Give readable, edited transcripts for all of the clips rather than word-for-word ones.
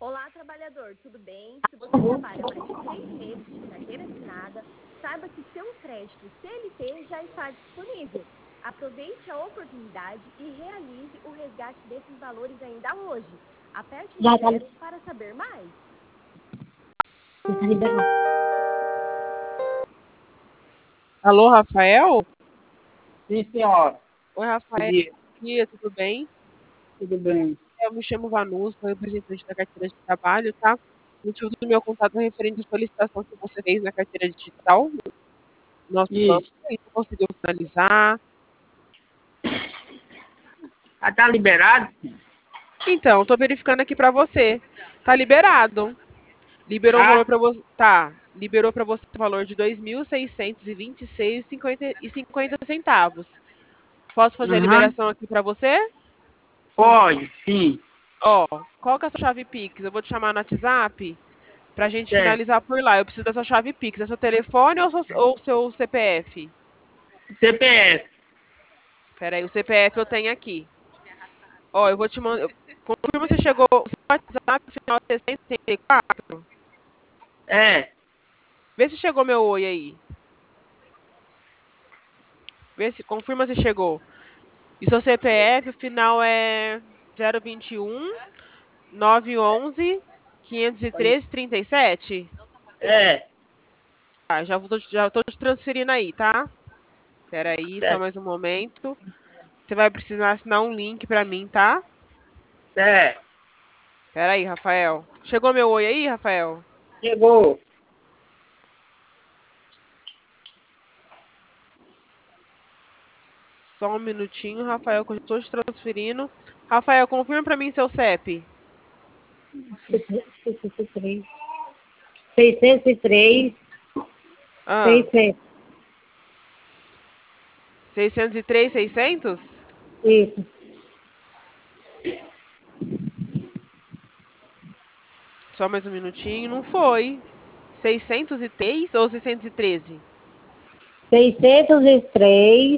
Olá, trabalhador, tudo bem? Se você trabalha mais de 6 meses de carteira assinada, saiba que seu crédito CLT já está disponível. Aproveite a oportunidade e realize o resgate desses valores ainda hoje. Aperte o Já tá, 0 para saber mais. já tá liberado. Alô, Rafael? Sim, senhora. Oi, Bom Rafael. dia. Bom dia, tudo bem? Tudo bem? Eu me chamo Vanus, sou representante da carteira de trabalho, tá? O motivo do meu contato é referente à solicitação que você fez na carteira digital, no nosso banco, Isso. e não conseguiu finalizar. Ah, tá liberado? Então, estou verificando aqui para você. Tá liberado. Liberou o valor Tá? para você. Tá. Liberou para você o valor de R$ 2.626,50. Posso fazer a Uhum. liberação aqui para você? Pode, sim. Ó, qual que é a sua chave Pix? Eu vou te chamar no WhatsApp pra gente Certo. finalizar por lá. Eu preciso da sua chave Pix. É seu telefone ou seu CPF? CPF. Pera aí, o CPF eu tenho aqui. Ó, eu vou te mandar. Confirma se chegou o seu WhatsApp final 684. É. Vê se chegou meu oi aí. Confirma se chegou. E seu CPF, o final é 021 911 513 37. É. Tá, já tô te transferindo aí, tá? Pera aí, só Certo. mais um momento. Você vai precisar assinar um link pra mim, tá? Certo. Pera aí, Rafael. Chegou meu oi aí, Rafael? Chegou. Só um minutinho, Rafael, que eu estou te transferindo. Rafael, confirma pra mim seu CEP. 603. 603. Ah, 600. 603, 600? Isso. Só mais um minutinho. Não foi. 603 ou 613? 603.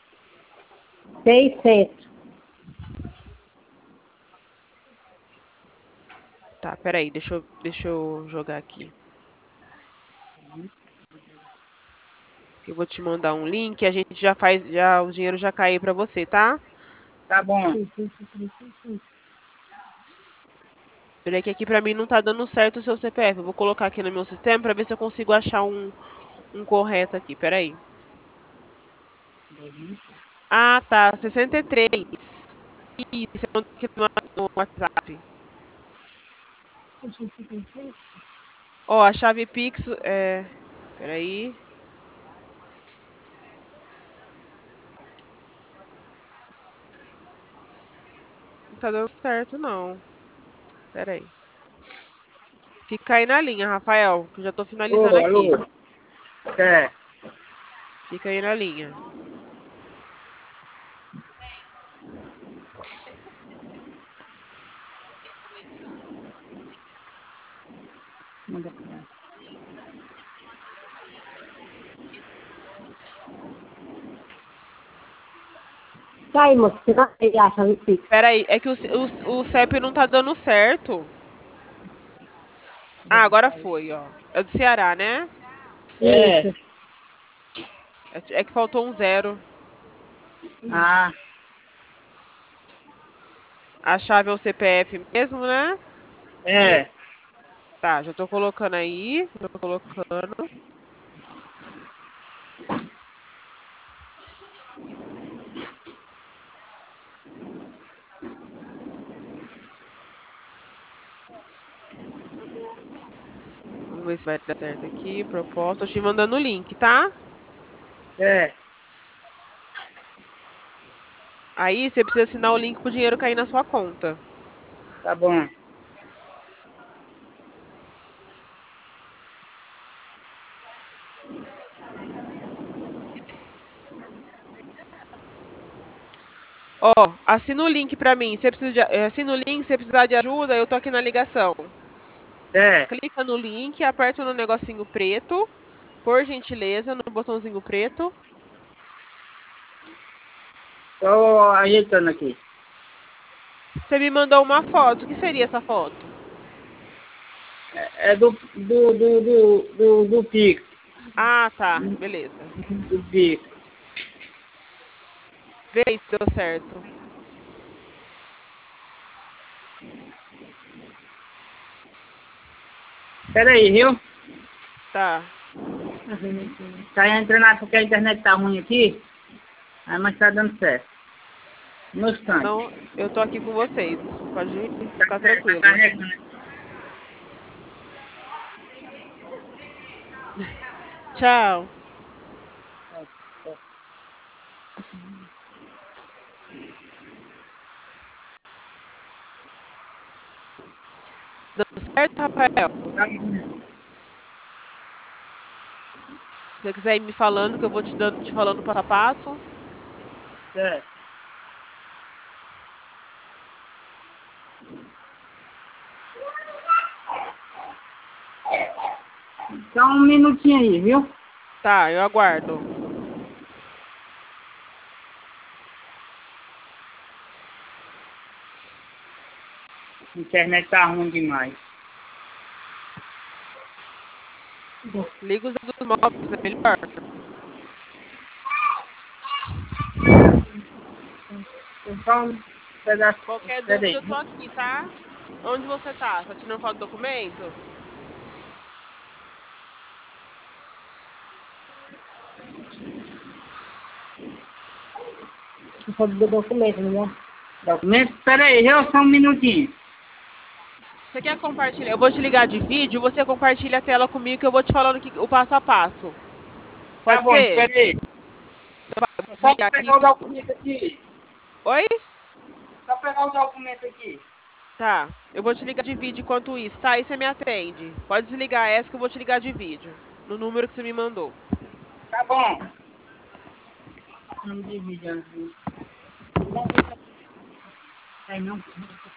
600. Tá, peraí, deixa eu jogar aqui. Eu vou te mandar um link, a gente já faz, já o dinheiro já cai aí pra você, tá? Tá bom. Peraí que aqui pra mim não tá dando certo o seu CPF. Eu vou colocar aqui no meu sistema pra ver se eu consigo achar um correto aqui. Peraí. Ah, tá. 63. Isso, eu aqui no WhatsApp. Ó, a chave Pix é. Peraí. Não tá dando certo, não. Peraí. Fica aí na linha, Rafael, que eu já tô finalizando Alô, aqui. alô. Certo. Fica aí na linha. Tá aí, moço. Você não tem a chave Pix. Peraí, é que o CEP não tá dando certo. Ah, agora foi, ó. É do Ceará, né? É. Isso. É que faltou um zero. Ah, A chave é o CPF mesmo, né? é. Tá, já tô colocando aí. Já tô colocando. Vamos ver se vai dar certo aqui. Proposta. Tô te mandando o link, tá? É. Aí você precisa assinar o link pro dinheiro cair na sua conta. Tá bom. Ó, assina o link pra mim. Assina o link, se você precisar de ajuda, eu tô aqui na ligação. É. Clica no link, aperta no negocinho preto. Por gentileza, no botãozinho preto. Tô ajeitando aqui. Você me mandou uma foto. O que seria essa foto? É do Pix. Ah, tá. Beleza. Do Pix. Vê aí se deu certo. Pera aí, viu? Tá. Tá entrando porque a internet tá ruim aqui. Aí, mas tá dando certo. No instante. Não, eu tô aqui com vocês. Pode ficar Tá certo, tá tranquilo. carregando. Tchau. Deu certo, Rafael? Se você quiser ir me falando, que eu vou te falando passo a passo. Certo. Só um minutinho aí, viu? Tá, eu aguardo. A internet tá ruim demais. Liga os dados móveis, é melhor. Só um pedaço. Qualquer Pera dúvida, aí. eu tô aqui, tá? Onde você tá? Tá tirando foto do documento? Só do documento, né? Documento? Pera aí, viu? Só um minutinho. Você quer compartilhar? Eu vou te ligar de vídeo, você compartilha a tela comigo que eu vou te falando o passo a passo. Tá Pode bom, ser? espera aí. Vou Só desligar aqui. pegar o documento aqui. Oi? Só pegar o documento aqui. Tá. Eu vou te ligar de vídeo enquanto isso, tá? Aí você me atende. Pode desligar essa que eu vou te ligar de vídeo. No número que você me mandou. Tá bom. Não me divide, não. Não, não.